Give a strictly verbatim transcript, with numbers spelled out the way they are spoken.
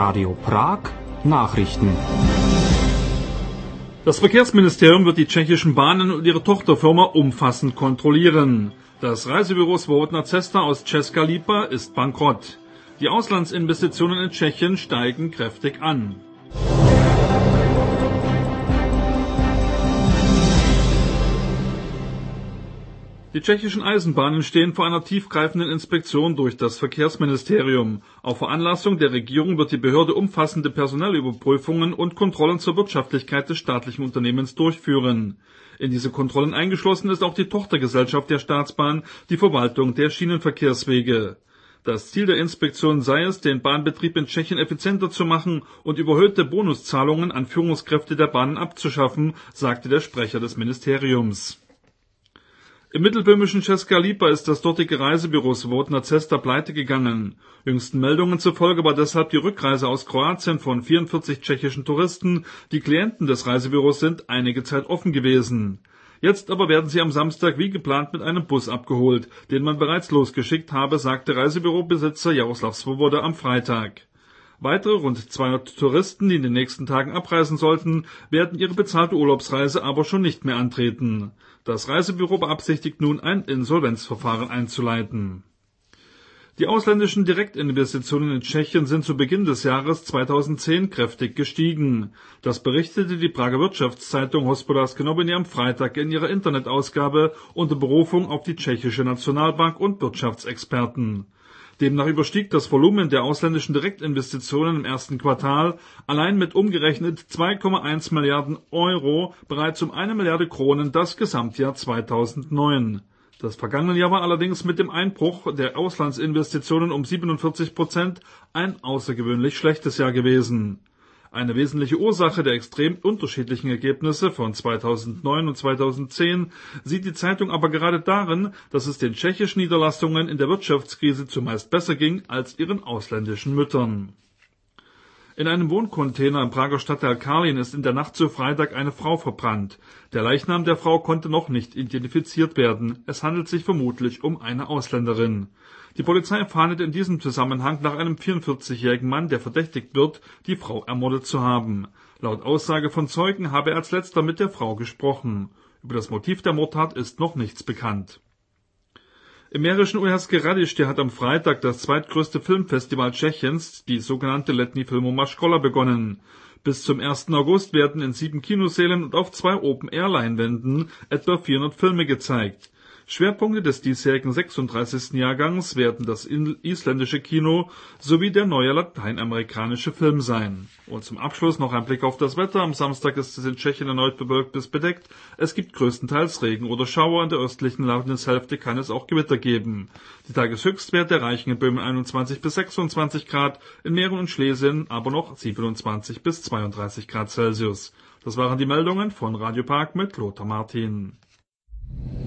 Radio Prag Nachrichten. Das Verkehrsministerium wird die tschechischen Bahnen und ihre Tochterfirma umfassend kontrollieren. Das Reisebüro Svobodná cesta aus Česká Lípa ist bankrott. Die Auslandsinvestitionen in Tschechien steigen kräftig an. Die tschechischen Eisenbahnen stehen vor einer tiefgreifenden Inspektion durch das Verkehrsministerium. Auf Veranlassung der Regierung wird die Behörde umfassende Personalüberprüfungen und Kontrollen zur Wirtschaftlichkeit des staatlichen Unternehmens durchführen. In diese Kontrollen eingeschlossen ist auch die Tochtergesellschaft der Staatsbahn, die Verwaltung der Schienenverkehrswege. Das Ziel der Inspektion sei es, den Bahnbetrieb in Tschechien effizienter zu machen und überhöhte Bonuszahlungen an Führungskräfte der Bahnen abzuschaffen, sagte der Sprecher des Ministeriums. Im mittelböhmischen Česká Lípa ist das dortige Reisebüro Svobodná cesta pleite gegangen. Jüngsten Meldungen zufolge war deshalb die Rückreise aus Kroatien von vierundvierzig tschechischen Touristen, die Klienten des Reisebüros sind, einige Zeit offen gewesen. Jetzt aber werden sie am Samstag wie geplant mit einem Bus abgeholt, den man bereits losgeschickt habe, sagte Reisebürobesitzer Jaroslav Svoboda am Freitag. Weitere rund zweihundert Touristen, die in den nächsten Tagen abreisen sollten, werden ihre bezahlte Urlaubsreise aber schon nicht mehr antreten. Das Reisebüro beabsichtigt nun, ein Insolvenzverfahren einzuleiten. Die ausländischen Direktinvestitionen in Tschechien sind zu Beginn des Jahres zweitausendzehn kräftig gestiegen. Das berichtete die Prager Wirtschaftszeitung Hospodářské noviny am Freitag in ihrer Internetausgabe unter Berufung auf die tschechische Nationalbank und Wirtschaftsexperten. Demnach überstieg das Volumen der ausländischen Direktinvestitionen im ersten Quartal allein mit umgerechnet zwei Komma eins Milliarden Euro bereits um eine Milliarde Kronen das Gesamtjahr zweitausendneun. Das vergangene Jahr war allerdings mit dem Einbruch der Auslandsinvestitionen um siebenundvierzig Prozent ein außergewöhnlich schlechtes Jahr gewesen. Eine wesentliche Ursache der extrem unterschiedlichen Ergebnisse von zweitausendneun und zweitausendzehn sieht die Zeitung aber gerade darin, dass es den tschechischen Niederlassungen in der Wirtschaftskrise zumeist besser ging als ihren ausländischen Müttern. In einem Wohncontainer im Prager Stadtteil Karlin ist in der Nacht zu Freitag eine Frau verbrannt. Der Leichnam der Frau konnte noch nicht identifiziert werden. Es handelt sich vermutlich um eine Ausländerin. Die Polizei fahndet in diesem Zusammenhang nach einem vierundvierzigjährigen Mann, der verdächtigt wird, die Frau ermordet zu haben. Laut Aussage von Zeugen habe er als letzter mit der Frau gesprochen. Über das Motiv der Mordtat ist noch nichts bekannt. Im mährischen Uherské Hradiště hat am Freitag das zweitgrößte Filmfestival Tschechiens, die sogenannte Letní filmová škola, begonnen. Bis zum ersten August werden in sieben Kinosälen und auf zwei Open-Air-Leinwänden etwa vierhundert Filme gezeigt. Schwerpunkte des diesjährigen sechsunddreißigsten Jahrgangs werden das isländische Kino sowie der neue lateinamerikanische Film sein. Und zum Abschluss noch ein Blick auf das Wetter. Am Samstag ist es in Tschechien erneut bewölkt bis bedeckt. Es gibt größtenteils Regen oder Schauer. In der östlichen Landeshälfte kann es auch Gewitter geben. Die Tageshöchstwerte erreichen in Böhmen einundzwanzig bis sechsundzwanzig Grad, in Mähren und Schlesien aber noch siebenundzwanzig bis zweiunddreißig Grad Celsius. Das waren die Meldungen von Radio Prag mit Lothar Martin.